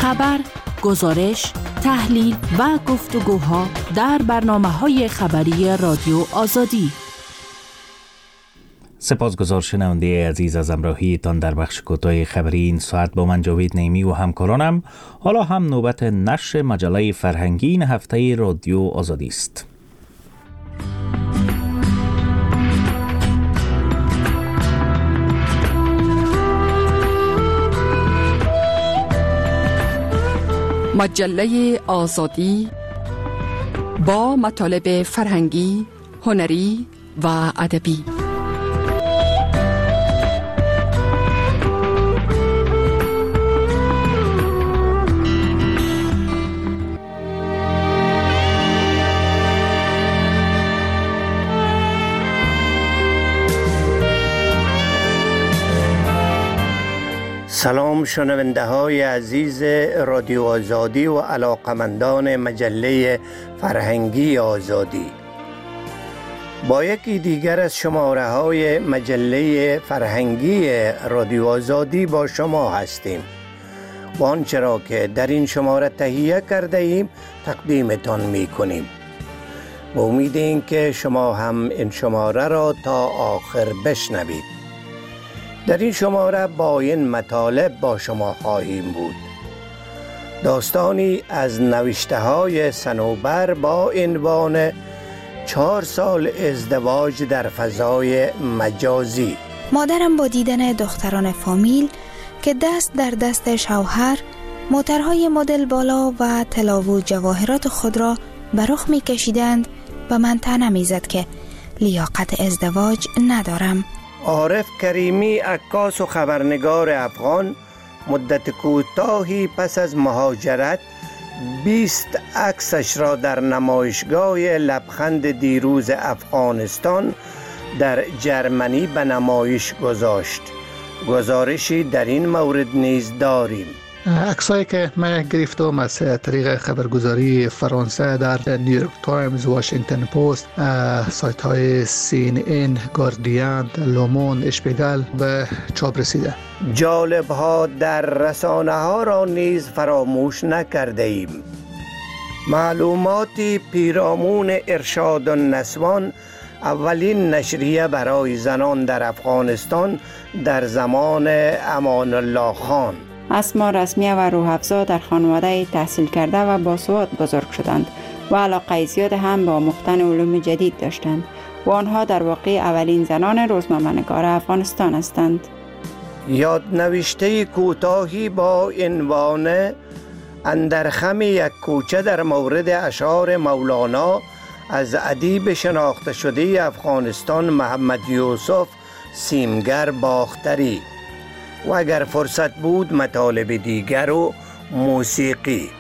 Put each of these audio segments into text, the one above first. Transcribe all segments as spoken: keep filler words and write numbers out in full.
خبر، گزارش، تحلیل و گفتگوها در برنامه‌های خبری رادیو آزادی. سپاسگزار شنونده عزیز از همراهیتان در بخش کوتاه خبری این ساعت. با من جاوید نعیمی و همکارانم حالا هم نوبت نشر مجله فرهنگی این هفته رادیو آزادی است. مجله آزادی با مطالب فرهنگی، هنری و ادبی. سلام شنونده های عزیز رادیو آزادی و علاقمندان مجله فرهنگی آزادی. با یکی دیگر از شماره های مجله فرهنگی رادیو آزادی با شما هستیم و آنچه را که در این شماره تهیه کرده ایم تقدیمتان می کنیم. با امید این که شما هم این شماره را تا آخر بشنوید. در این شماره با این مطالب با شما خواهیم بود: داستانی از نوشته های صنوبر با عنوان چهار سال ازدواج در فضای مجازی. مادرم با دیدن دختران فامیل که دست در دست شوهر موترهای مدل بالا و طلا و جواهرات خود را به رخ می کشیدند و من طعنه می زد که لیاقت ازدواج ندارم. عارف کریمی، عکاس و خبرنگار افغان، مدت کوتاهی پس از مهاجرت بیست عکسش را در نمایشگاه لبخند دیروز افغانستان در جرمنی به نمایش گذاشت. گزارشی در این مورد نیز داریم. عکسایی که من گرفتم از طریق خبرگزاری فرانسه در نیویورک تایمز، واشنگتن پست، سایت های سی ان ان، گاردین، لوموند، اشپیگل و چاپ رسیده. جالب ها در رسانه ها را نیز فراموش نکرده ایم. معلوماتی پیرامون ارشاد النسوان، اولین نشریه برای زنان در افغانستان در زمان امان الله خان. اسما رسمیه و روح‌افزا در خانواده تحصیل کرده و باسواد بزرگ شدند و علاقه زیاد هم به آموختن علوم جدید داشتند و آنها در واقع اولین زنان روزنامه‌نگار افغانستان هستند. یادنوشته کوتاهی با عنوان اندر خم یک کوچه در مورد اشعار مولانا از ادیب شناخته شده افغانستان محمد یوسف سیمگر باختری، و اگر فرصت بود مطالب دیگر و موسیقی.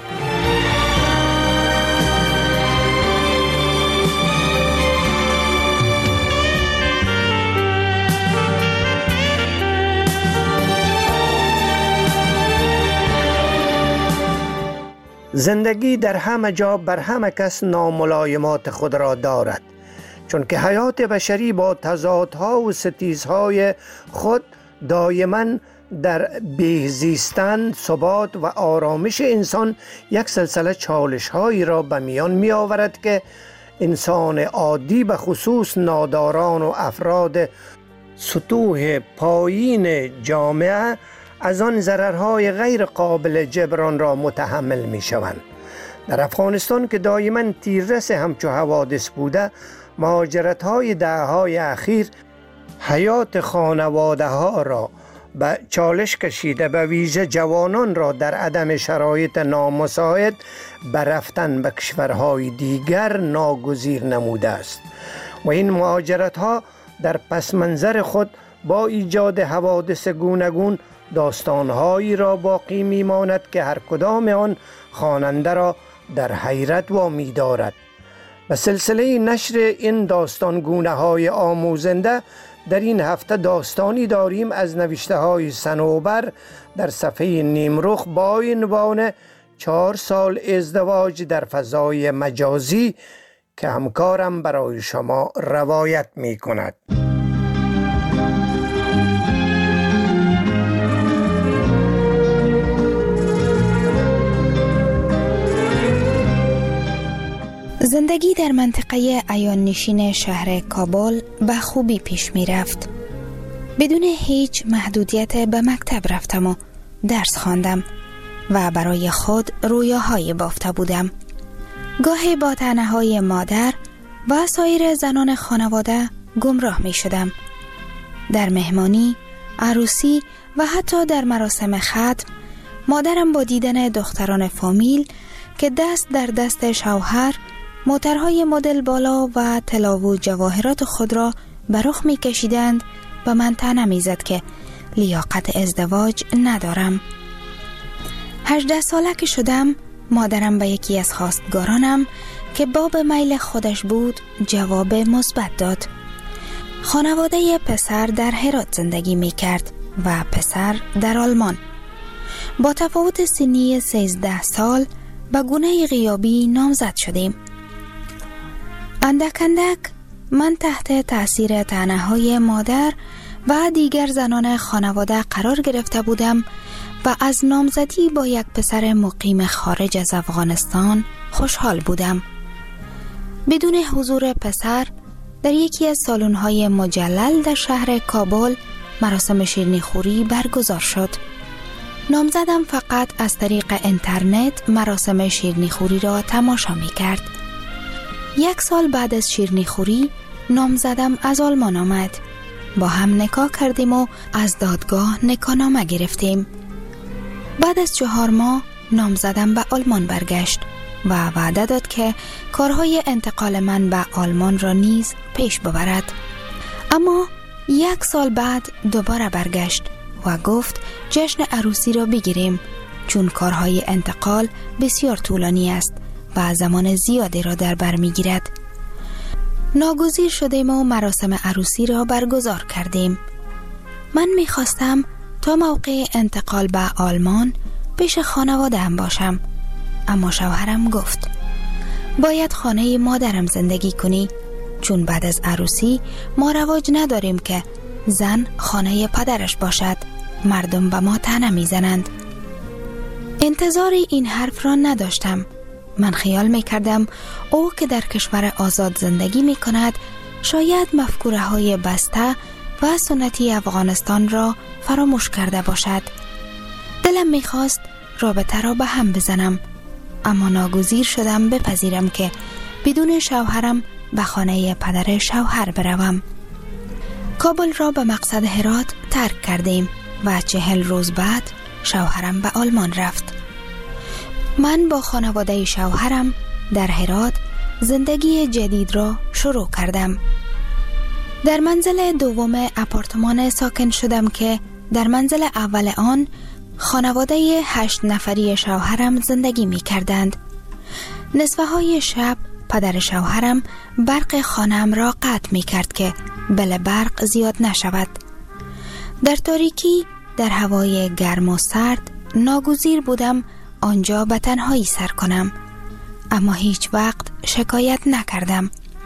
زندگی در همه جا بر همه کس ناملایمات خود را دارد، چون که حیات بشری با تضادها و ستیزهای خود دائما در بهزیستن، ثبات و آرامش انسان یک سلسله چالش هایی را به میان می آورد که انسان عادی به خصوص ناداران و افراد سطوح پایین جامعه از آن ضررهای غیر قابل جبران را متحمل می شوند. در افغانستان که دائما تیررس همچو حوادث بوده، مهاجرت های دهه‌های اخیر حیات خانواده ها را به چالش کشیده، به ویژه جوانان را در عدم شرایط نامساعد به رفتن به کشورهای دیگر ناگزیر نموده است و این مهاجرت ها در پس منظر خود با ایجاد حوادث گوناگون داستانهایی را باقی میماند که هر کدام آن خواننده را در حیرت وامی دارد. و سلسله نشر این داستانگونه های آموزنده در این هفته داستانی داریم از نوشته های صنوبر در صفحه نیمرخ با عنوان چهار سال ازدواج در فضای مجازی که همکارم برای شما روایت می کند. زندگی در منطقه عیان نشین شهر کابل به خوبی پیش می رفت. بدون هیچ محدودیت به مکتب رفتم و درس خواندم و برای خود رویاهای بافته بودم. گاهی با طعنه‌های مادر و سایر زنان خانواده گمراه می شدم. در مهمانی، عروسی و حتی در مراسم ختم، مادرم با دیدن دختران فامیل که دست در دست شوهر موترهای مدل بالا و طلا و جواهرات خود را به رخ می کشیدند و من طعنه می زد که لیاقت ازدواج ندارم. هجده ساله که شدم، مادرم به یکی از خواستگارانم که باب میل خودش بود جواب مثبت داد. خانواده پسر در هرات زندگی می کرد و پسر در آلمان. با تفاوت سنی سیزده سال به گونه غیابی نامزد شدیم. اندک اندک من تحت تأثیر طعنه‌های مادر و دیگر زنان خانواده قرار گرفته بودم و از نامزدی با یک پسر مقیم خارج از افغانستان خوشحال بودم. بدون حضور پسر در یکی از سالن‌های مجلل در شهر کابل مراسم شیرینی‌خوری برگزار شد. نامزدم فقط از طریق اینترنت مراسم شیرینی‌خوری را تماشا می‌کرد. یک سال بعد از شیرینی‌خوری نامزدم از آلمان آمد. با هم نکاح کردیم و از دادگاه نکاحنامه گرفتیم. بعد از چهار ماه نامزدم به آلمان برگشت و وعده داد که کارهای انتقال من به آلمان را نیز پیش ببرد. اما یک سال بعد دوباره برگشت و گفت جشن عروسی را بگیریم چون کارهای انتقال بسیار طولانی است و زمان زیادی را در بر میگیرد. ناگزیر شدیم و مراسم عروسی را برگزار کردیم. من میخواستم تا موقع انتقال به آلمان پیش خانواده هم باشم، اما شوهرم گفت باید خانه مادرم زندگی کنی چون بعد از عروسی ما رواج نداریم که زن خانه پدرش باشد. مردم به ما طعنه میزنند. انتظار این حرف را نداشتم. من خیال میکردم او که در کشور آزاد زندگی میکند شاید مفکوره های بسته و سنتی افغانستان را فراموش کرده باشد. دلم میخواست رابطه را به هم بزنم، اما ناگزیر شدم بپذیرم که بدون شوهرم به خانه پدر شوهر بروم. کابل را به مقصد هرات ترک کردیم و چهل روز بعد شوهرم به آلمان رفت. من با خانواده شوهرم در هرات زندگی جدید را شروع کردم. در منزل دوم آپارتمان ساکن شدم که در منزل اول آن خانواده هشت نفری شوهرم زندگی می کردند. نصفه های شب پدر شوهرم برق خانم را قطع می کرد که بل برق زیاد نشود. در تاریکی در هوای گرم و سرد ناگزیر بودم آنجا به تنهایی سر کنم، اما هیچ وقت شکایت نکردم.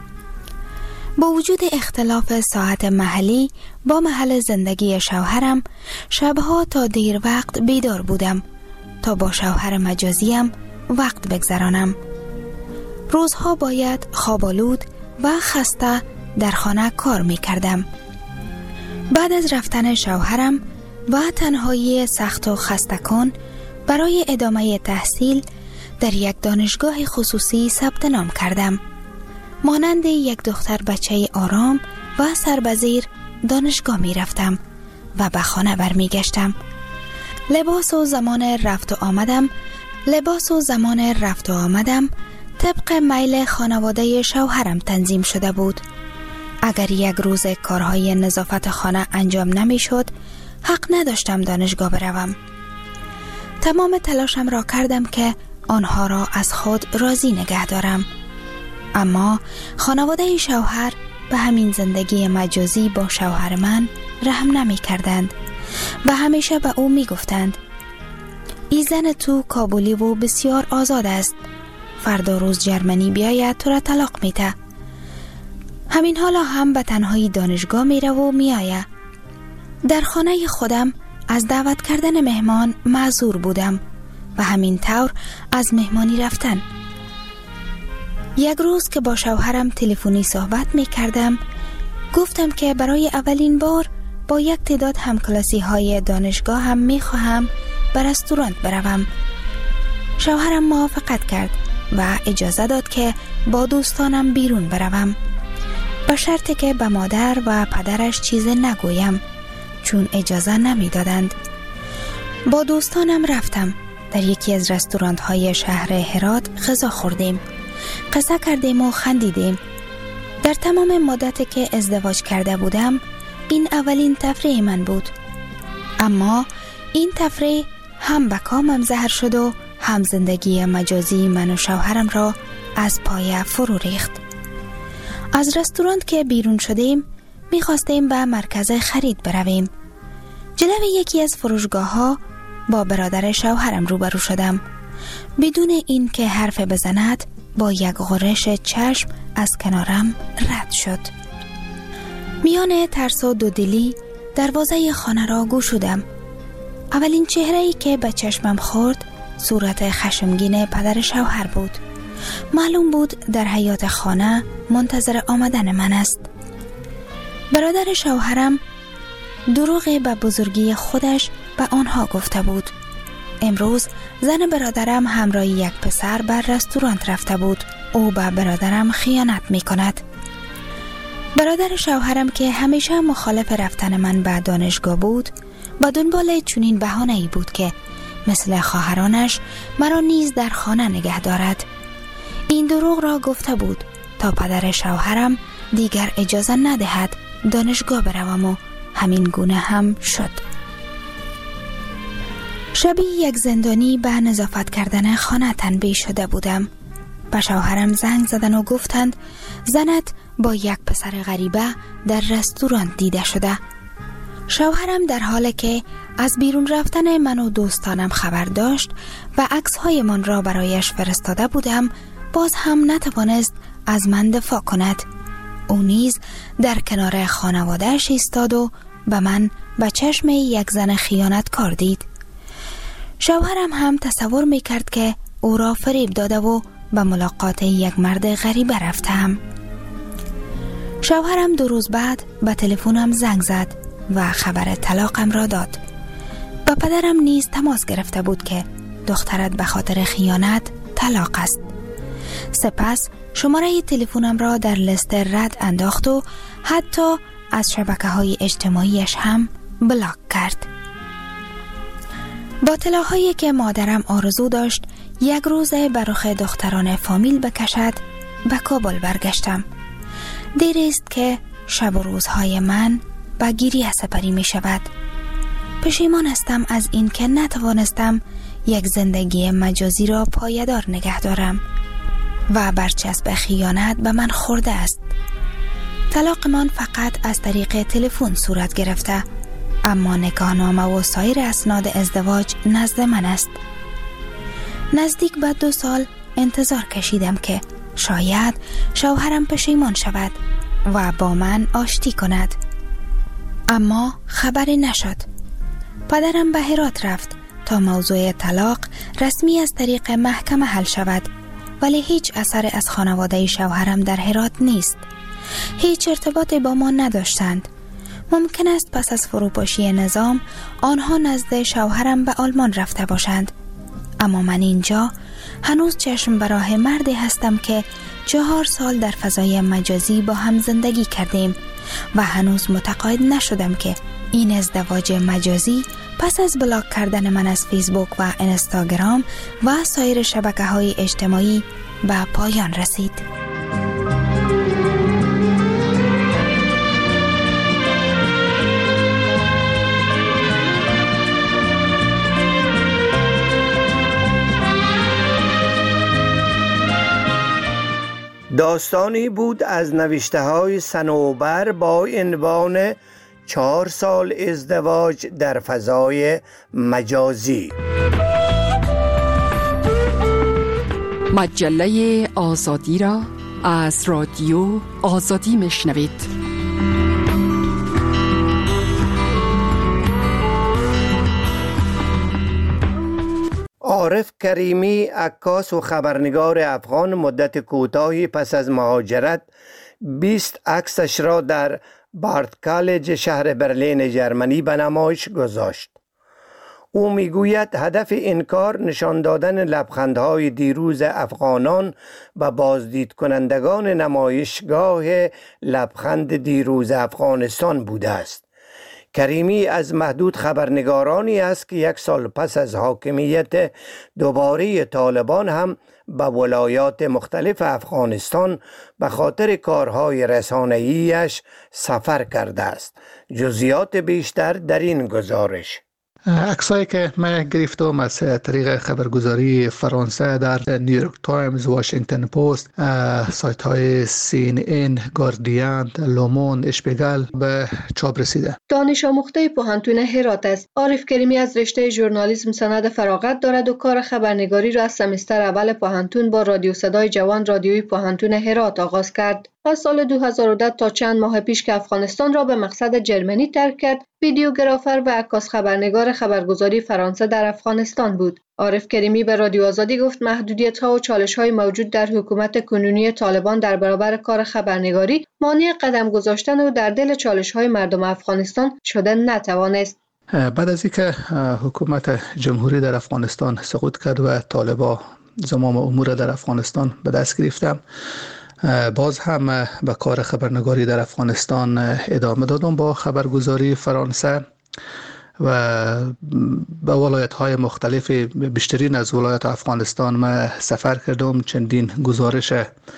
با وجود اختلاف ساعت محلی با محل زندگی شوهرم شبها تا دیر وقت بیدار بودم تا با شوهر مجازیم وقت بگذرانم. روزها باید خوابالود و خسته در خانه کار می کردم. بعد از رفتن شوهرم و تنهایی سخت و خسته کن برای ادامه تحصیل در یک دانشگاه خصوصی ثبت نام کردم. مانند یک دختر بچه آرام و سربزیر دانشگاه می رفتم و به خانه برمی گشتم. لباس و زمان رفت و آمدم لباس و زمان رفت و آمدم طبق میل خانواده شوهرم تنظیم شده بود. اگر یک روز کارهای نظافت خانه انجام نمی شد، حق نداشتم دانشگاه بروم. تمام تلاشم را کردم که آنها را از خود راضی نگه دارم. اما خانواده شوهر به همین زندگی مجازی با شوهر من رحم نمی کردند و همیشه به او می گفتند ای زن تو کابلی و بسیار آزاد است، فردا روز جرمنی بیاید تو را طلاق میده. همین حالا هم به تنهایی دانشگاه میره و میآید. در خانه خودم از دعوت کردن مهمان معذور بودم و همین طور از مهمانی رفتن. یک روز که با شوهرم تلفنی صحبت می کردم، گفتم که برای اولین بار با یک تعداد همکلاسی های دانشگاه هم می خواهم به رستوران بروم. شوهرم موافقت کرد و اجازه داد که با دوستانم بیرون بروم، به شرطی که به مادر و پدرش چیز نگویم، چون اجازه نمی دادند. با دوستانم رفتم. در یکی از رستوران های شهر هرات غذا خوردیم، قصه کردیم و خندیدیم. در تمام مدتی که ازدواج کرده بودم این اولین تفریح من بود، اما این تفریح هم به کامم زهر شد و هم زندگی مجازی من و شوهرم را از پای فرو ریخت. از رستوران که بیرون شدیم میخواستیم به مرکز خرید برویم. جلوی یکی از فروشگاه ها با برادر شوهرم روبرو شدم. بدون این که حرف بزند با یک غرش چشم از کنارم رد شد. میان ترس و دودلی دروازه خانه را گشودم. اولین چهره‌ای که به چشمم خورد صورت خشمگین پدر شوهر بود. معلوم بود در حیاط خانه منتظر آمدن من است. برادر شوهرم دروغ به بزرگی خودش به آنها گفته بود. امروز زن برادرم همراه یک پسر بر رستوران رفته بود. او به برادرم خیانت می کند. برادر شوهرم که همیشه مخالف رفتن من به دانشگاه بود، با دنبال چنین بهانه‌ای بود که مثل خواهرانش مرا نیز در خانه نگه دارد. این دروغ را گفته بود تا پدر شوهرم دیگر اجازه ندهد دانشگاه بروم و همین گونه هم شد. شبی یک زندانی به نظافت کردن خانه تنبیه شده بودم. به شوهرم زنگ زدن و گفتند زنت با یک پسر غریبه در رستوران دیده شده. شوهرم در حالی که از بیرون رفتن من و دوستانم خبر داشت و عکس‌های من را برایش فرستاده بودم، باز هم نتوانست از من دفاع کند. او نیز در کنار خانواده‌اش ایستاد و به من به چشم یک زن خیانتکار دید. شوهرم هم تصور می‌کرد که او را فریب داده و به ملاقات یک مرد غریبه رفتم. شوهرم دو روز بعد به تلفنم زنگ زد و خبر طلاقم را داد. با پدرم نیز تماس گرفته بود که دخترت به خاطر خیانت طلاق است. سپس شماره تلفنم را در لیست رد انداخت و حتی از شبکه‌های اجتماعیش هم بلاک کرد. با اطلاعاتی که مادرم آرزو داشت یک روز به رخ دختران فامیل بکشد، به کابل برگشتم. دیر است که شب و روزهای من به گریه سپری می شود. پشیمان هستم از این که نتوانستم یک زندگی مجازی را پایدار نگه دارم و برچسب خیانت به من خورده است. طلاق من فقط از طریق تلفن صورت گرفته، اما نکاحنامه و سایر اسناد ازدواج نزد من است. نزدیک به دو سال انتظار کشیدم که شاید شوهرم پشیمان شود و با من آشتی کند، اما خبری نشد. پدرم به هرات رفت تا موضوع طلاق رسمی از طریق محکمه حل شود، ولی هیچ اثر از خانواده شوهرم در هرات نیست. هیچ ارتباطی با ما نداشتند. ممکن است پس از فروپاشی نظام آنها نزد شوهرم به آلمان رفته باشند، اما من اینجا هنوز چشم به راه مردی هستم که چهار سال در فضای مجازی با هم زندگی کردیم و هنوز متقاعد نشدم که این ازدواج مجازی پس از بلاک کردن من از فیسبوک و اینستاگرام و سایر شبکه‌های اجتماعی به پایان رسید. داستانی بود از نوشته های صنوبر با عنوان چهار سال ازدواج در فضای مجازی. مجله آزادی را از رادیو آزادی میشنوید. عارف کریمی، عکاس و خبرنگار افغان، مدت کوتاهی پس از مهاجرت بیست عکسش را در بارت کالج شهر برلین جرمنی به نمایش گذاشت. او میگوید هدف این کار نشان دادن لبخندهای دیروز افغانان و بازدید کنندگان نمایشگاه لبخند دیروز افغانستان بوده است. کریمی از محدود خبرنگارانی است که یک سال پس از حاکمیت دوباره طالبان هم به ولایات مختلف افغانستان به خاطر کارهای رسانه‌ایش سفر کرده است. جزئیات بیشتر در این گزارش. عکسایی که من گرفتم از طریق خبرگزاری فرانسه در نیویورک تایمز، واشنگتن پست، سایت های سی ان ان، گاردین، لوموند، اشپیگل به چاپ رسیده. دانش آموخته پوهنتون هرات است. عارف کریمی از رشته ژورنالیسم سند فراغت دارد و کار خبرنگاری را از سمستر اول پوهنتون با رادیو صدای جوان رادیوی پوهنتون هرات آغاز کرد. از سال دو هزار و ده تا چند ماه پیش که افغانستان را به مقصد جرمنی ترک کرد، ویدیوگرافر و عکاس خبرنگار خبرگزاری فرانسه در افغانستان بود. عارف کریمی به رادیو آزادی گفت محدودیت‌ها و چالش‌های موجود در حکومت کنونی طالبان در برابر کار خبرنگاری مانع قدم گذاشتن و در دل چالش‌های مردم افغانستان شده نتوانست. بعد از اینکه حکومت جمهوری در افغانستان سقوط کرد و طالبان زمام امور در افغانستان به دست گرفتند، باز هم به کار خبرنگاری در افغانستان ادامه دادم با خبرگزاری فرانسه و به ولایت‌های مختلف، بیشترین از ولایت افغانستان ما سفر کردم. چندین گزارش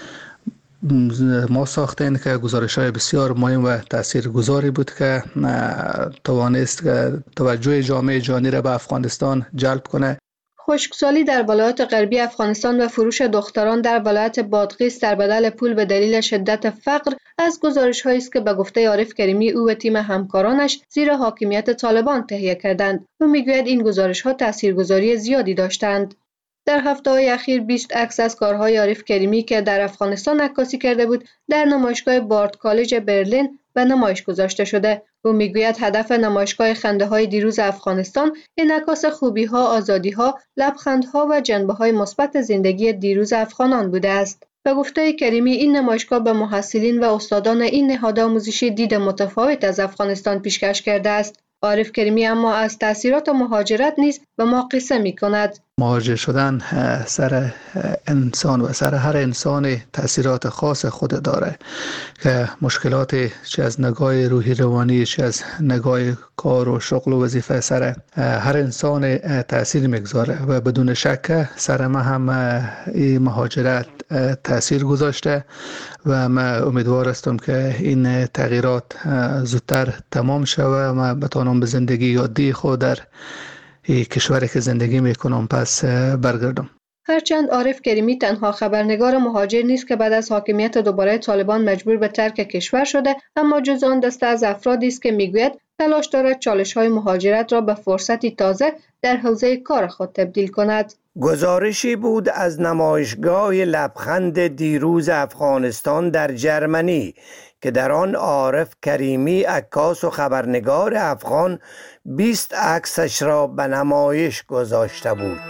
ما ساختن که گزارش‌های بسیار مهم و تاثیرگذاری بود که توانست که توجه جامعه جهانی را به افغانستان جلب کنه. خشکسالی در ولایات غربی افغانستان و فروش دختران در ولایت بادغیس در بدل پول به دلیل شدت فقر از گزارش‌هایی است که به گفته عارف کریمی او و تیم همکارانش زیر حاکمیت طالبان تهیه کردند. او میگوید این گزارش‌ها تاثیرگذاری زیادی داشتند. در هفته‌های اخیر بیست عکس از کارهای عارف کریمی که در افغانستان عکاسی کرده بود در نمایشگاه بارت کالج برلین به نمایش گذاشته شده. او میگوید هدف نمایشگاه خنده‌های دیروز افغانستان انعکاس خوبی‌ها، آزادی‌ها، لبخندها و جنبه‌های مثبت زندگی دیروز افغانان بوده است. به گفته کریمی این نمایشگاه به محصلین و استادان این نهاد آموزشی دید متفاوت از افغانستان پیشکش کرده است. عارف کریمی اما از تأثیرات مهاجرت نیز به ما قصه می‌کند. مهاجر شدن سر انسان و سر هر انسان تأثیرات خاص خود داره که مشکلات چه از نگاه روحی روانی چه از نگاه کار و شغل و وظیفه سر هر انسان تأثیر میگذاره و بدون شک سر ما هم این مهاجرت تأثیر گذاشته و من امیدوار هستم که این تغییرات زودتر تمام شود و من بتوانم به زندگی عادی خود در این کشوری که زندگی میکنم پس برگردم. هرچند عارف کریمی تنها خبرنگار مهاجر نیست که بعد از حاکمیت دوباره طالبان مجبور به ترک کشور شده، اما جز آن دسته از افرادی است که میگوید تلاش دارد چالش‌های مهاجرت را به فرصتی تازه در حوزه کار خود تبدیل کند. گزارشی بود از نمایشگاه لبخند دیروز افغانستان در جرمنی که در آن عارف کریمی عکاس و خبرنگار افغان بیست عکسش را به نمایش گذاشته بود.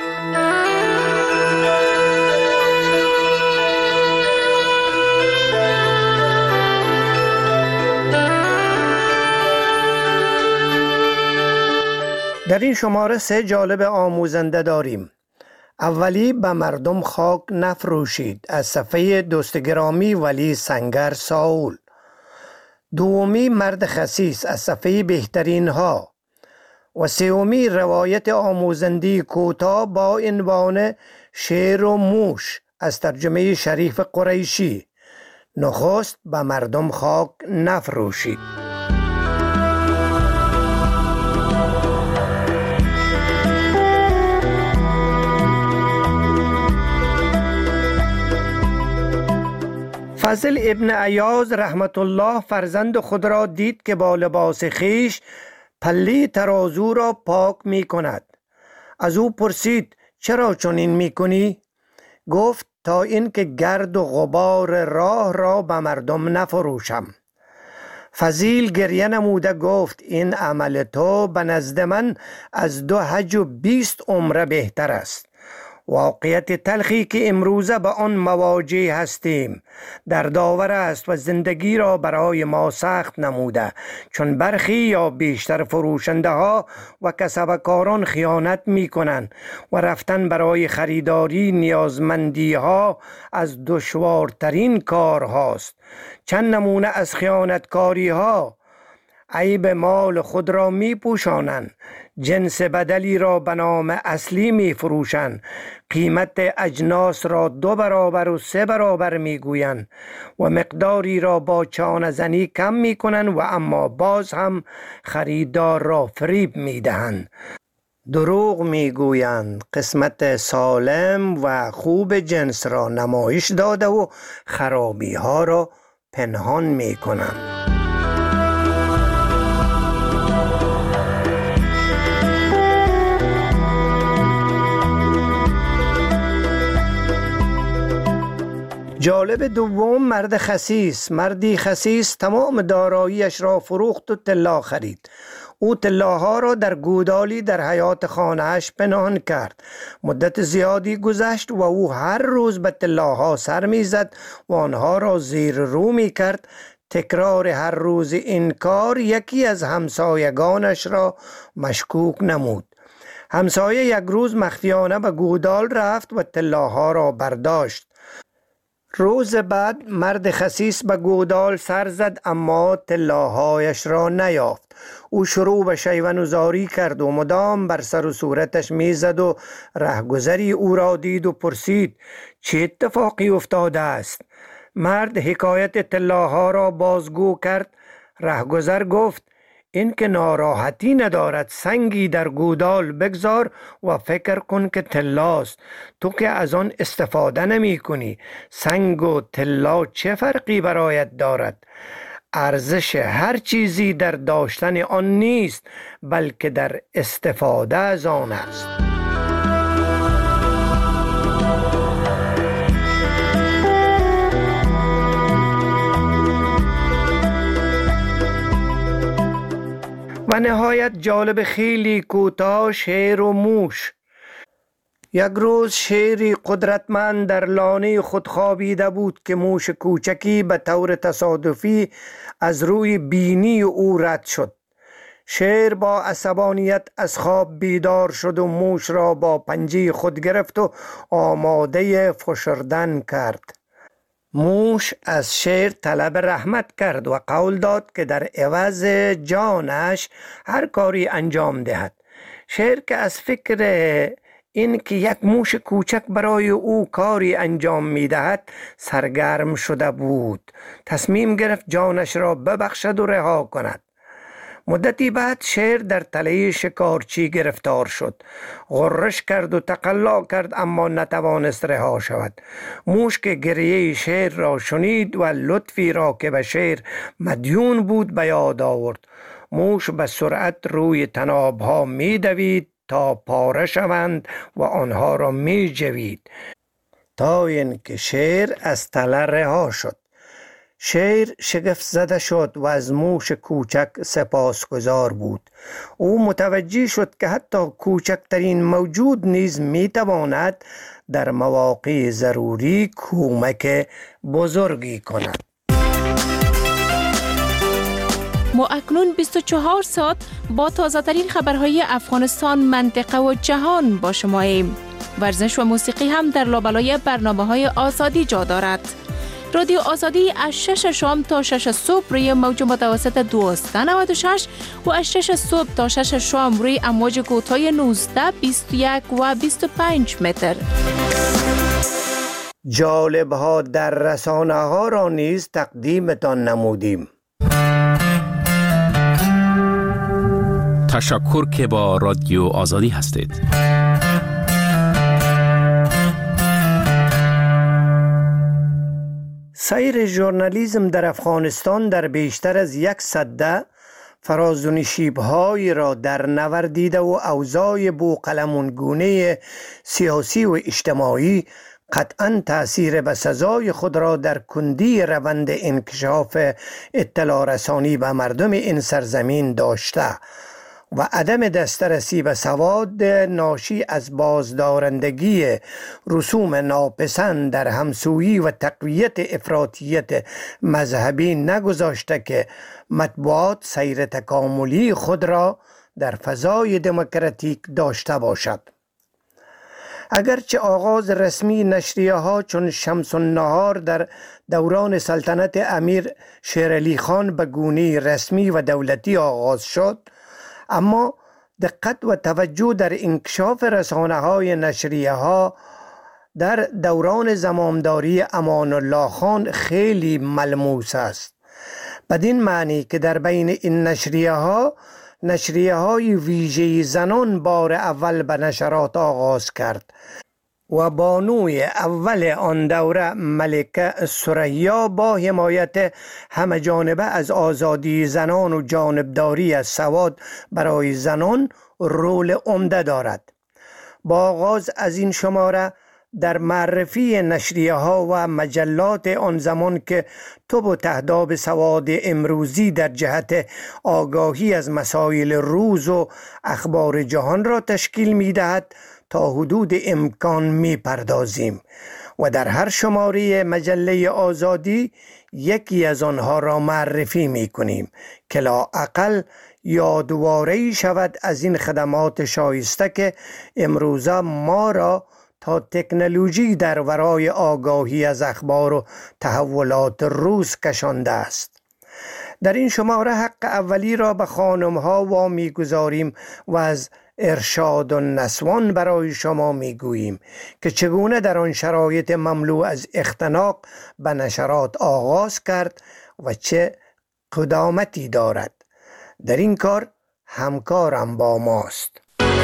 در این شماره سه جالب آموزنده داریم. اولی به مردم خاک نفروشید از صفحه دوست گرامی ولی سنگر ساول. دومی مرد خسیس از صفحه بهترین ها و سومی روایت آموزندی کوتاه با عنوان شیر و موش از ترجمه شریف قریشی. نخست به مردم خاک نفروشید. فضل ابن عیاض رحمت الله فرزند خود را دید که با لباس خیش پله ترازو را پاک می کند. از او پرسید چرا چنین می کنی؟ گفت تا این که گرد و غبار راه را به مردم نفروشم. فضیل گریه نموده گفت این عمل تو به نزد من از دو حج و بیست عمره بهتر است. واقعیت تلخی که امروزه به آن مواجه هستیم در داور است و زندگی را برای ما سخت نموده، چون برخی یا بیشتر فروشنده ها و کسبکاران خیانت می کنند و رفتن برای خریداری نیازمندی ها از دشوارترین کار هاست. چند نمونه از خیانتکاری ها: عیب مال خود را می پوشانند، جنس بدلی را به نام اصلی می فروشند، قیمت اجناس را دو برابر و سه برابر می گویند و مقداری را با چانه زنی کم می کنند و اما باز هم خریدار را فریب می دهند. دروغ می گویند، قسمت سالم و خوب جنس را نمایش داده و خرابی ها را پنهان می کنند. جالب دوم مرد خسیس. مردی خسیس تمام داراییش را فروخت و طلا خرید. او طلاها را در گودالی در حیاط خانه‌اش پنهان کرد. مدت زیادی گذشت و او هر روز به طلاها سر می‌زد و آنها را زیر رو می‌کرد. تکرار هر روز این کار یکی از همسایگانش را مشکوک نمود. همسایه یک روز مخفیانه به گودال رفت و طلاها را برداشت. روز بعد مرد خسیس به گودال سر زد اما طلاهایش را نیافت. او شروع به شیون‌زاری کرد و مدام بر سر و صورتش میزد و رهگذری او را دید و پرسید چه اتفاقی افتاده است؟ مرد حکایت طلاها را بازگو کرد. رهگذر گفت این که ناراحتی ندارد، سنگی در گودال بگذار و فکر کن که طلاست. تو که از آن استفاده نمی کنی، سنگ و طلا چه فرقی برایت دارد؟ ارزش هر چیزی در داشتن آن نیست بلکه در استفاده از آن است. و نهایت جالب خیلی کوتاه شیر و موش. یک روز شیری قدرتمند در لانه خود خوابیده بود که موش کوچکی به طور تصادفی از روی بینی او رد شد. شیر با عصبانیت از خواب بیدار شد و موش را با پنجه خود گرفت و آماده فشردن کرد. موش از شیر طلب رحمت کرد و قول داد که در عوض جانش هر کاری انجام دهد. شیر که از فکر این که یک موش کوچک برای او کاری انجام می دهد سرگرم شده بود. تصمیم گرفت جانش را ببخشد و رها کند. مدتی بعد شیر در تله شکارچی گرفتار شد. غرش کرد و تقلا کرد اما نتوانست رها شود. موش که گریه شیر را شنید و لطفی را که به شیر مدیون بود به یاد آورد. موش به سرعت روی طنابها می دوید تا پاره شوند و آنها را می جوید تا اینکه شیر از تله رها شد. شیر شگفت زده شد و از موش کوچک سپاسگزار بود. او متوجه شد که حتی کوچکترین موجود نیز میتواند در مواقع ضروری کمک بزرگی کند. ما اکنون بیست و چهار ساعت با تازه ترین خبرهای افغانستان، منطقه و جهان با شماییم. ورزش و موسیقی هم در لابلای برنامه های آزادی جا دارد. رادیو آزادی از شش شام تا شش صبح روی موج متوسط دویست و نود و شش و از شش صبح تا شش شام روی امواج کوتاه نوزده، بیست و یک و بیست و پنج متر. جالب ها در رسانه ها را نیز تقدیمتان نمودیم. تشکر که با رادیو آزادی هستید. سیر ژورنالیسم در افغانستان در بیشتر از یک سده فراز و نشیب‌هایی را در نوردیده و اوضاع بوقلمونگونه سیاسی و اجتماعی قطعاً تأثیر بسزای خود را در کندی روند انکشاف اطلاع رسانی به مردم این سرزمین داشته و عدم دسترسی به سواد ناشی از بازدارندگی رسوم ناپسند در همسویی و تقویت افراطیت مذهبی نگذاشته که مطبوعات سیر تکاملی خود را در فضای دموکراتیک داشته باشد. اگرچه آغاز رسمی نشریه ها چون شمس النهار در دوران سلطنت امیر شیرعلی خان به گونه رسمی و دولتی آغاز شد، اما دقت و توجه در انکشاف رسانه های نشریه ها در دوران زمامداری امان الله خان خیلی ملموس است، بدین معنی که در بین این نشریه ها نشریه های ویژه زنان بار اول به نشرات آغاز کرد و بانوی اول آن دوره ملکه ثریا با حمایت همه جانبه از آزادی زنان و جانبداری از سواد برای زنان رول عمده دارد. با آغاز از این شماره در معرفی نشریه ها و مجلات آن زمان که تب و تهداب سواد امروزی در جهت آگاهی از مسائل روز و اخبار جهان را تشکیل می دهد تا حدود امکان می پردازیم و در هر شماره مجله آزادی یکی از آنها را معرفی می کنیم که لااقل یادواره‌ای شود از این خدمات شایسته که امروزه ما را تا تکنولوژی در ورای آگاهی از اخبار و تحولات روز کشانده است. در این شماره حق اولی را به خانم ها وامی گذاریم و از ارشاد النسوان برای شما میگوییم که چگونه در آن شرایط مملو از اختناق به نشرات آغاز کرد و چه قدامتی دارد. در این کار همکارم با ماست.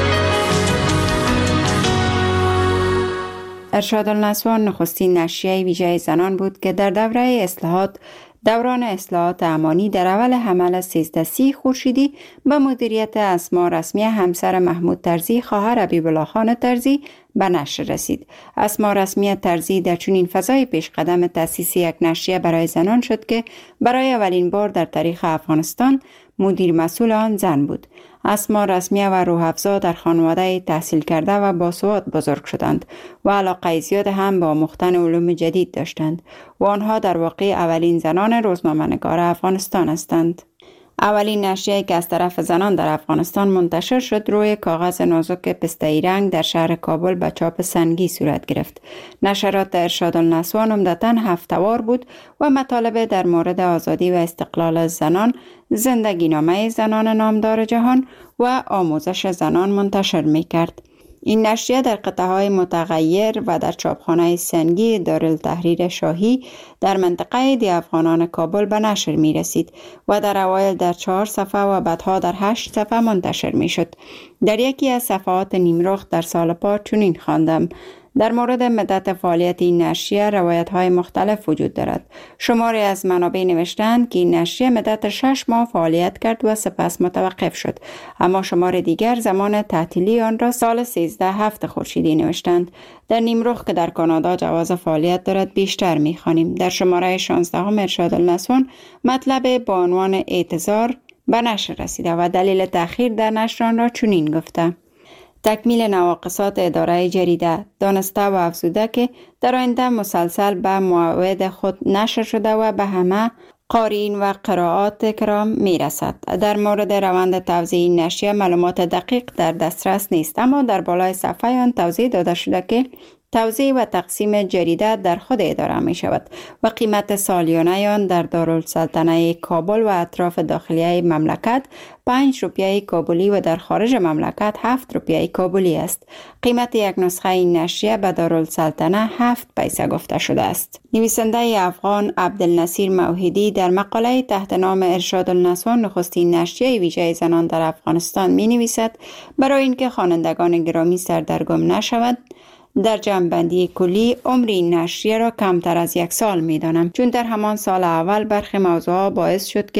ارشاد النسوان نخستین نشریه ویژه زنان بود که در دوره اصلاحات دوران اصلاحات امانی در اول حمل سیزده سی خورشیدی به مدیریت اسما رسمی همسر محمود طرزی خواهر حبیب‌الله خان طرزی به نشر رسید. اسما رسمی طرزی در چنین فضای پیش قدم تأسیس یک نشریه برای زنان شد که برای اولین بار در تاریخ افغانستان مدیر مسئول آن زن بود. اسما رسمیه و روح‌افزا در خانواده تحصیل کرده و باسواد بزرگ شدند و علاقه زیاد هم با مختن علوم جدید داشتند و آنها در واقع اولین زنان روزنامه‌نگار افغانستان هستند. اولین نشریه که از طرف زنان در افغانستان منتشر شد روی کاغذ نازک پسته‌ای رنگ در شهر کابل به چاپ سنگی صورت گرفت. نشرات ارشاد النسوان عمدتاً هفته‌وار بود و مطالب در مورد آزادی و استقلال زنان، زندگی نامه زنان نامدار جهان و آموزش زنان منتشر می کرد. این نشریه در قطعه‌های متغیر و در چاپخانه سنگی دارالتحریر شاهی در منطقه دی افغانان کابل به نشر می رسید و در اوایل در چهار صفحه و بعدها در هشت صفحه منتشر می شد. در یکی از صفحات نیمرخ در سال پا چنین خواندم: در مورد مدت فعالیت این نشریه روایت‌های مختلف وجود دارد. شماری از منابع نوشتند که این نشریه مدت شش ماه فعالیت کرد و سپس متوقف شد، اما شمار دیگر زمان تعطیلی آن را سال سیزده هفت خورشیدی نوشتند. در نیمرخ که در کانادا جواز فعالیت دارد بیشتر می‌خوانیم. در شماره شانزدهم ارشاد النسوان مطلب با عنوان اعتذار به نشر رسیده و دلیل تأخیر در نشر آن را چنین گفته: تکمیل نواقصات اداره جریده دانسته و افزوده که در آینده مسلسل به موعد خود نشر شده و به همه قارئین و قرائات کرام می رسد. در مورد روند توزیع این نشریه معلومات دقیق در دسترس نیست، اما در بالای صفحه آن توضیح داده شده که توزیع و تقسیم جریده در خود اداره می شود و قیمت سالیانه آن در دارالسلطنه کابل و اطراف داخلیه مملکت پنج روپیه کابلی و در خارج مملکت هفت روپیه کابلی است. قیمت یک نسخه این نشریه به دارالسلطنه هفت پیسه گفته شده است. نویسنده افغان عبدالنصیر موحدی در مقاله تحت نام ارشاد النسوان نخستین نشریه ویژه زنان در افغانستان می نویسد: برای اینکه خوانندگان گرامی سردرگم نشود، در جمع‌بندی کلی عمر این نشریه را کمتر از یک سال می دانم، چون در همان سال اول برخی موضوعات باعث شد که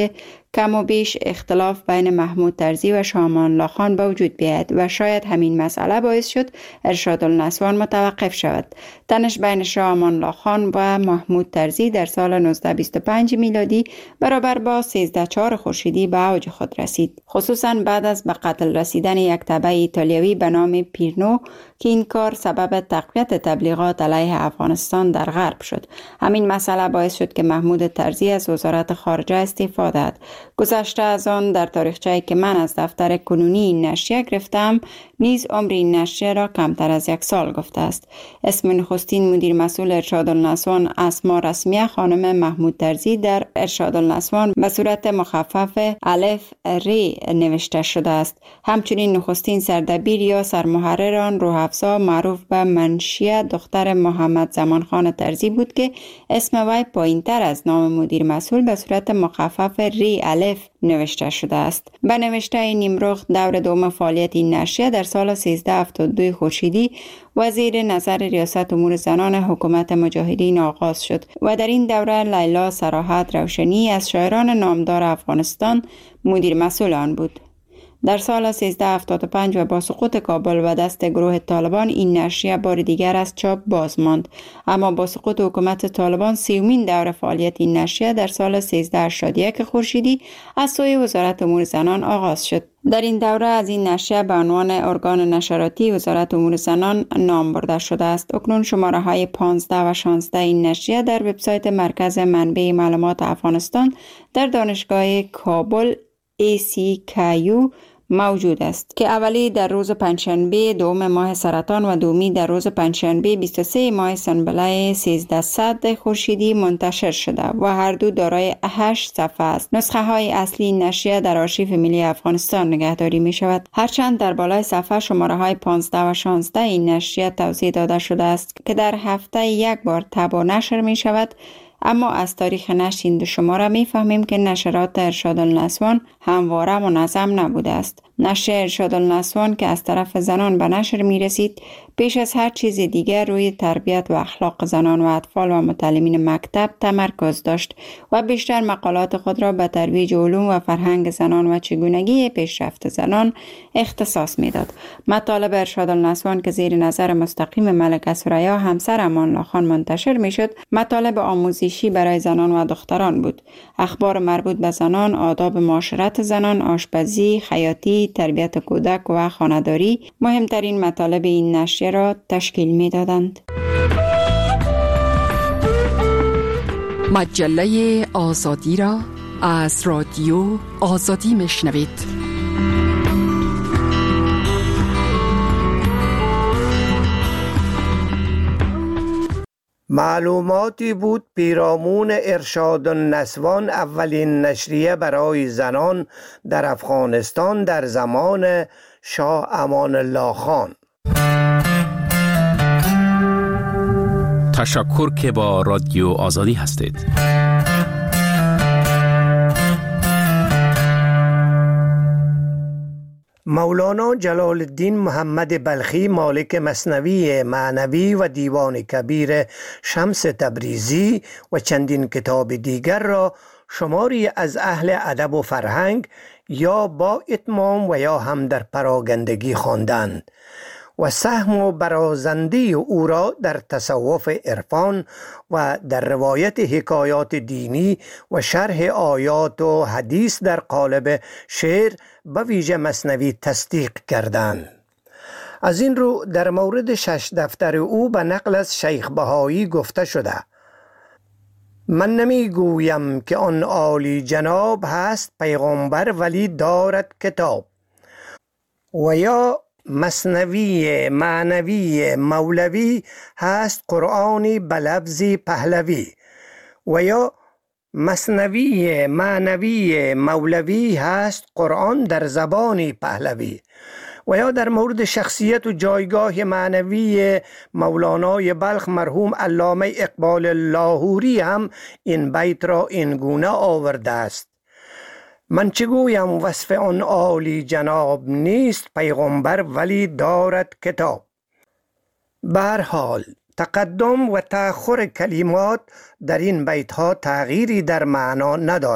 کم و بیش اختلاف بین محمود طرزی و شاه امان الله خان به وجود بیاید و شاید همین مسئله باعث شد ارشاد النسوان متوقف شود. تنش بین شاه امان الله خان و محمود طرزی در سال نوزده بیست و پنج میلادی برابر با سیزده چهار خورشیدی به اوج خود رسید، خصوصا بعد از به قتل رسیدن یک تبع ایتالیایی به نام پیرنو که این کار سبب تقویت تبلیغات علیه افغانستان در غرب شد. همین مسئله باعث شد که محمود طرزی از وزارت خارجه استعفا دهد. گذشته از آن در تاریخچه‌ای که من از دفتر کنونی این نشریه گرفتم نیز عمر این نشریه را کمتر از یک سال گفته است. اسم نخستین مدیر مسئول ارشاد النسوان اسما رسمیه خانم محمود طرزی در ارشاد النسوان به صورت مخفف الف ری نوشته شده است. همچنین نخستین سردبیر یا سرمحرر آن روح‌افزا معروف به منشیه دختر محمد زمان خان طرزی بود که اسم وی پایین‌تر از نام مدیر مسئول به صورت مخفف ری الف نوشته شده است. به نوشته نیمروخ دور دوم فعالیت این نشریه در سال سیزده هفتاد و دو خورشیدی وزیر نظر ریاست امور زنان حکومت مجاهدین آغاز شد و در این دوره لیلا صراحت روشنی از شاعران نامدار افغانستان مدیر مسئول آن بود. در سال سیزده هفتاد و پنج و با سقوط کابل و دست گروه طالبان این نشریه بار دیگر از چاپ باز ماند، اما با سقوط حکومت طالبان سیومین دور فعالیت این نشریه در سال سیزده هشتاد و یک خورشیدی از سوی وزارت امور زنان آغاز شد. در این دوره از این نشریه به عنوان ارگان نشراتی وزارت امور زنان نام برده شده است. اکنون شماره های پانزده و شانزده این نشریه در وبسایت مرکز منبع معلومات افغانستان در دانشگاه کابل ای سی کیو موجود است که اولی در روز پنجشنبه دوم ماه سرطان و دومی در روز پنجشنبه بیست و سوم ماه سنبله سیزده صد خورشیدی منتشر شده و هر دو دارای هشت صفحه است. نسخه های اصلی نشریه در آرشیو ملی افغانستان نگهداری می شود. هرچند در بالای صفحه شماره های پانزده و شانزده این نشریه توضیح داده شده است که در هفته یک بار تبع و نشر می شود، اما از تاریخ نشر این دو شماره می فهمیم که نشرات ارشاد النسوان همواره منظم نبوده است. نشر ارشاد النسوان که از طرف زنان به نشر می رسید پیش از هر چیز دیگر روی تربیت و اخلاق زنان و اطفال و متعلمین مکتب تمرکز داشت و بیشتر مقالات خود را به ترویج علوم و فرهنگ زنان و چگونگی پیشرفت زنان اختصاص می داد. مطالب ارشاد النسوان که زیر نظر مستقیم ملکه ثریا همسر امان الله خان منتشر می شد مطالب آموزشی برای زنان و دختران بود. اخبار مربوط به زنان، آداب معاشرت زنان، آشپزی، خیاطی، تربیت کودک و خانه‌داری مهمترین مطالب این نشریه را تشکیل می دادند. مجله آزادی را از رادیو آزادی می شنوید. معلوماتی بود پیرامون ارشاد النسوان اولین نشریه برای زنان در افغانستان در زمان شاه امان الله خان. تشکر که با رادیو آزادی هستید. مولانا جلال الدین محمد بلخی مالک مثنوی معنوی و دیوان کبیر شمس تبریزی و چندین کتاب دیگر را شماری از اهل ادب و فرهنگ یا با اتمام و یا هم در پراگندگی خواندند و سهم و برازنده او را در تصوف عرفان و در روایت حکایات دینی و شرح آیات و حدیث در قالب شعر به ویژه مثنوی تصدیق کردند. از این رو در مورد شش دفتر او به نقل از شیخ بهایی گفته شده: من نمی گویم که آن عالی جناب هست پیغمبر ولی دارد کتاب، و یا مثنوی معنوی مولوی هست قرآنی به لفظی پهلوی، و یا مثنوی معنوی مولوی هست قرآن در زبانی پهلوی. و یا در مورد شخصیت و جایگاه معنوی مولانای بلخ مرحوم علامه اقبال لاهوری هم این بیت را این گونه آورده است: من چه گویم وصف آن عالی جناب نیست پیغمبر ولی دارد کتاب. به هر حال تقدم و تأخر کلمات در این بیت ها تغییری در معنا ندارد.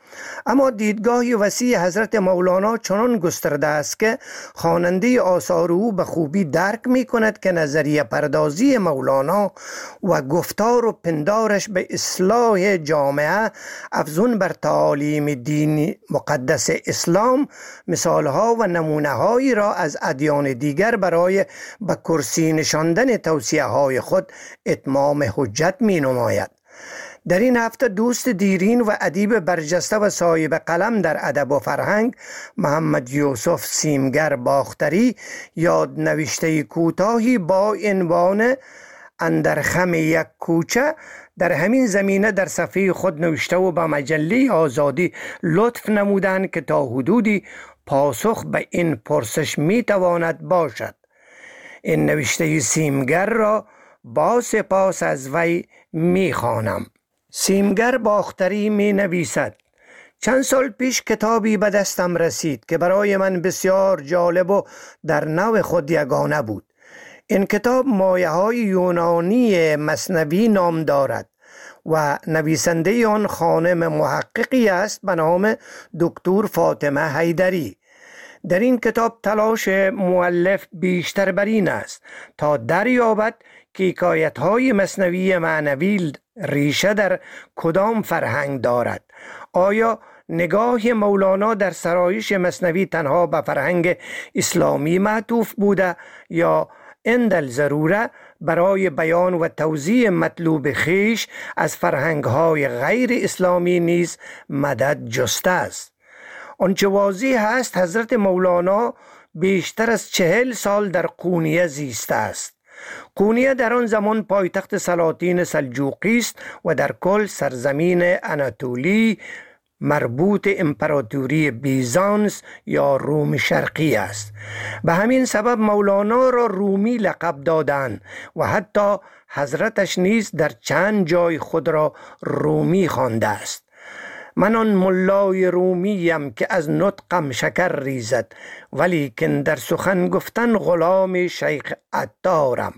اما دیدگاه وسیع حضرت مولانا چنان گسترده است که خواننده آثار او به خوبی درک می کند که نظریه پردازی مولانا و گفتار و پندارش به اصلاح جامعه افزون بر تعالیم دین مقدس اسلام مثالها و نمونه‌هایی را از ادیان دیگر برای به کرسی نشاندن توصیه های خود اتمام حجت می نماید. در این هفته دوست دیرین و ادیب برجسته و صاحب قلم در ادب و فرهنگ محمد یوسف سیمگر باختری یاد نوشته کوتاهی با عنوان اندر خم یک کوچه در همین زمینه در صفحه خود نوشته و با مجله آزادی لطف نمودند که تا حدودی پاسخ به این پرسش می تواند باشد. این نوشته سیمگر را با سپاس از وی می خوانم. سیمگر باختری می نویسد: چند سال پیش کتابی به دستم رسید که برای من بسیار جالب و در نوع خود یگانه بود. این کتاب مایه های یونانی مثنوی نام دارد و نویسنده آن خانم محققی است به نام دکتر فاطمه حیدری. در این کتاب تلاش مؤلف بیشتر بر این است تا دریابد که حکایت‌های مثنوی معنوی ریشه در کدام فرهنگ دارد. آیا نگاه مولانا در سرایش مثنوی تنها به فرهنگ اسلامی معطوف بوده یا اندل ضروره برای بیان و توضیح مطلوب خیش از فرهنگ‌های غیر اسلامی نیز مدد جسته است؟ آنچه واضح است حضرت مولانا بیشتر از چهل سال در قونیه زیسته است. قونیه در آن زمان پایتخت سلاطین سلجوقی است و در کل سرزمین اناتولی مربوط امپراتوری بیزانس یا روم شرقی است. به همین سبب مولانا را رومی لقب دادند و حتی حضرتش نیز در چند جای خود را رومی خوانده است. من آن ملای رومیم که از نطقم شکر ریزد، ولیکن در سخن گفتن غلام شیخ عطارم.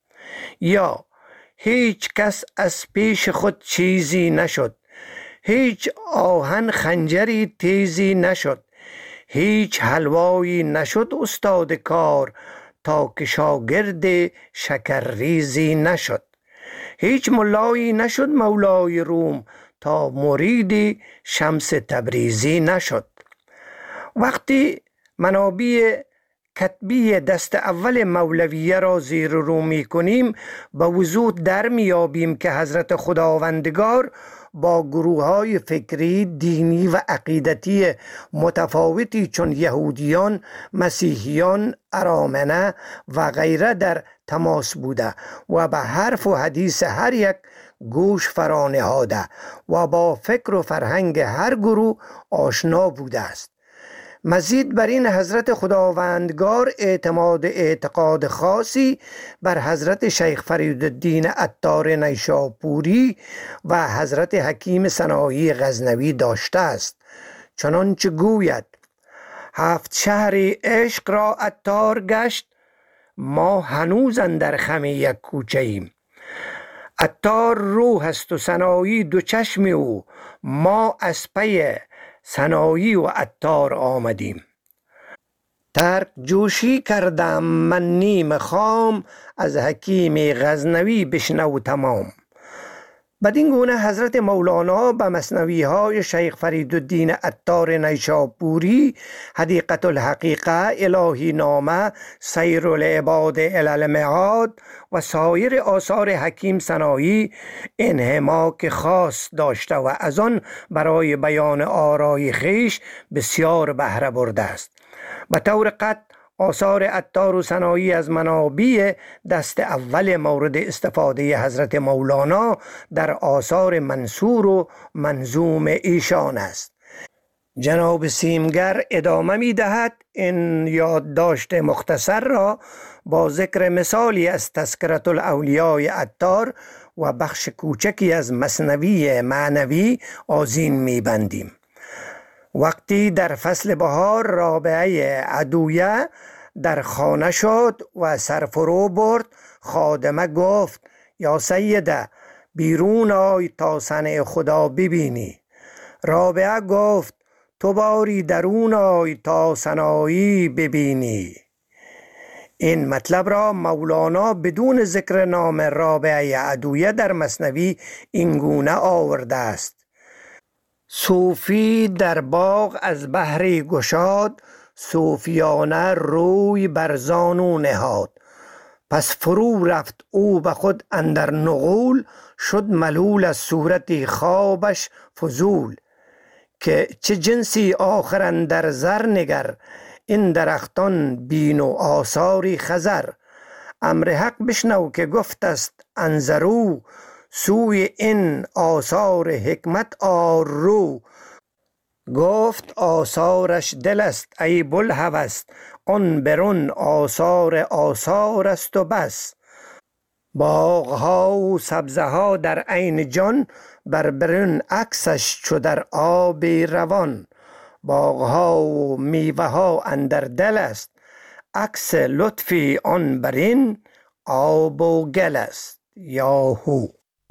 یا هیچ کس از پیش خود چیزی نشد، هیچ آهن خنجری تیزی نشد، هیچ حلوایی نشد استاد کار تا که شاگرد شکرریزی نشد، هیچ ملایی نشد مولای روم تا مرید شمس تبریزی نشد. وقتی منابع کتبی دست اول مولویه را زیر رو می کنیم به وضوح در می یابیم که حضرت خداوندگار با گروه های فکری، دینی و عقیدتی متفاوتی چون یهودیان، مسیحیان، ارامنه و غیره در تماس بوده و به حرف و حدیث هر یک گوش فرانهاده و با فکر و فرهنگ هر گروه آشنا بوده است. مزید بر این حضرت خداوندگار اعتماد اعتقاد خاصی بر حضرت شیخ فریدالدین عطار نیشاپوری و حضرت حکیم سنایی غزنوی داشته است، چنانچه گوید: هفت شهر عشق را عطار گشت، ما هنوز اندر خم یک کوچه ایم. عطار روح است و سنایی دو چشم او، ما از پی سنایی و عطار آمدیم. ترک جوشی کردم من نیم خام، از حکیم غزنوی بشنو تمام. بدین گونه حضرت مولانا به مثنوی های شیخ فریدالدین عطار نیشاپوری، حدیقة الحقیقه، الهی نامه، سیر العباد الی المعاد و سایر آثار حکیم سنایی انحماک خاص داشته و از آن برای بیان آرای خویش بسیار بهره برده است. به طور قطع آثار عطار و سنایی از منابع دست اول مورد استفاده حضرت مولانا در آثار منثور و منظوم ایشان است. جناب سیمگر ادامه می دهد این یادداشت مختصر را با ذکر مثالی از تذکرة الاولیاء عطار و بخش کوچکی از مثنوی معنوی آذین می بندیم. وقتی در فصل بهار رابعه عدویه در خانه شد و سرفرو برد، خادمه گفت: یا سیده، بیرون آی تا صنع خدا ببینی. رابعه گفت تو باری درون آی تا سنایی ببینی. این مطلب را مولانا بدون ذکر نام رابعه عدویه در مثنوی اینگونه آورده است: صوفی در باغ از بحری گشاد، صوفیانه روی بر زانو نهاد. پس فرو رفت او به خود اندر نغول، شد ملول از صورت خوابش فضول. که چه جنسی آخر اندر زر نگر، این درختان بین و آثاری خزر. امر حق بشنو که گفت است انظرو، سوی این آثار حکمت آر رو. گفت آثارش دل است ای بوالهوس، آن برون آثار آثار است و بس. باغها و سبزه ها در عین جان، بر برون عکسش چو در آب روان. باغها و میوه ها اندر دل است، عکس لطفی آن برین آب و گل است. یاهو.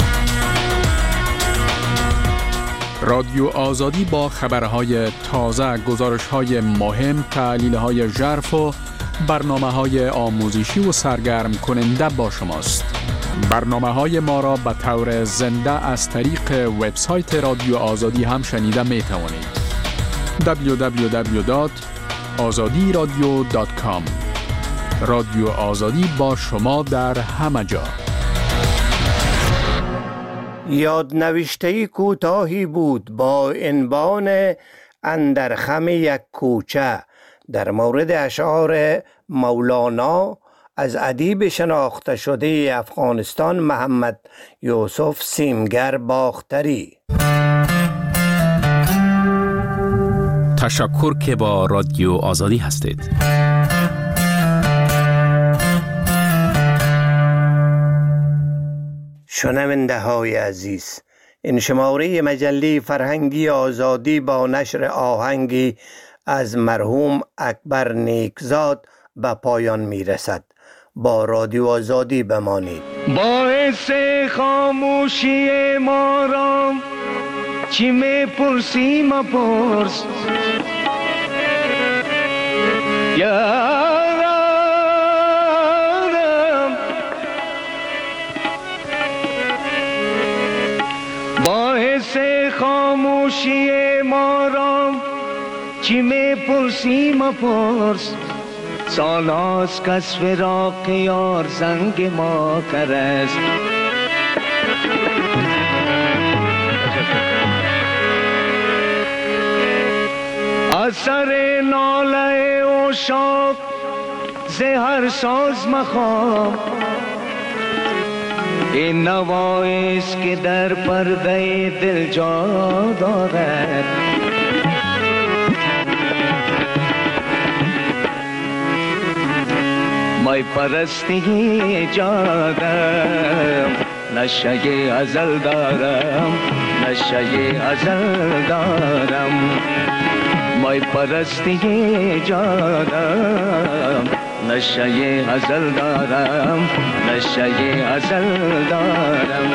رادیو آزادی با خبرهای تازه، گزارشهای مهم، تحلیلهای ژرف و برنامه‌های آموزشی و سرگرم کننده با شماست. برنامه‌های ما را به طور زنده از طریق وبسایت رادیو آزادی هم شنیده می توانید. دبلیو دبلیو دبلیو دات آزادی رادیو دات کام. رادیو آزادی با شما در همه جا. یادنوشته کوتاهی بود با عنوان اندر خم یک کوچه در مورد اشعار مولانا از ادیب شناخته شده افغانستان محمد یوسف سیمگر باختری. تشکر که با رادیو آزادی هستید. شنونده های عزیز، این شماره مجله فرهنگی آزادی با نشر آهنگی از مرحوم اکبر نیکزاد به پایان می رسد. با رادیو آزادی بمانید. باعث خاموشی ما را چی می پرسی ما پرس، یارم باعث خاموشی ما را چی می پرسی ما پرس. سال هاست کس فراق یار زنگ ما کرست. اثر ناله و شاق زهر ساز مخواب، این نوایست که در پرده دل جا دارد. مای پرستی جا دارم، نشه ازل دارم، نشه ازل دارم. مای پرستی جا دارم، نشه ازل دارم، نشه ازل دارم.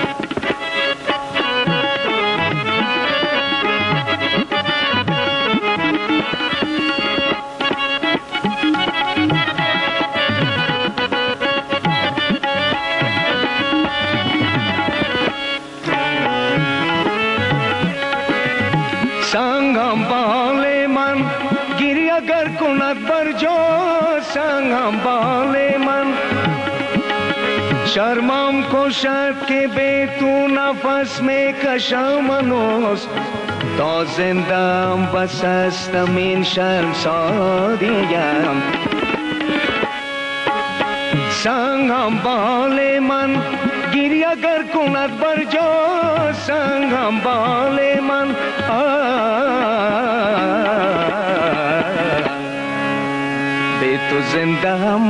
سنگم بال من گیری اگر کند بر جا، سنگم بال من شرمم کشد که به تو نفس می کشم هنوز. تا زندم بس هستم این شرم سادیم. سنگم بال من گیری اگر کند بر جا، سنگم بال من به تو زنده هم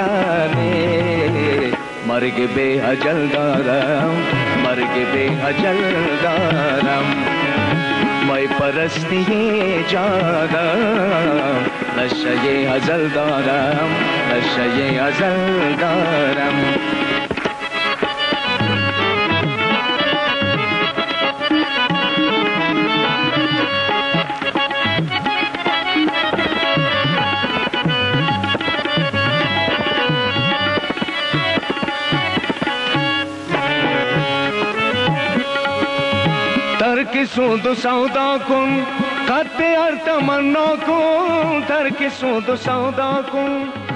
یعنی مرگ به اجل دارم، مرگ به اجل دارم. مای پرستی جادم، نشه ازل دارم، نشه ازل دارم. ترک سود و سودا کن، قد هر تمنا کن، ترک سود و سودا کن.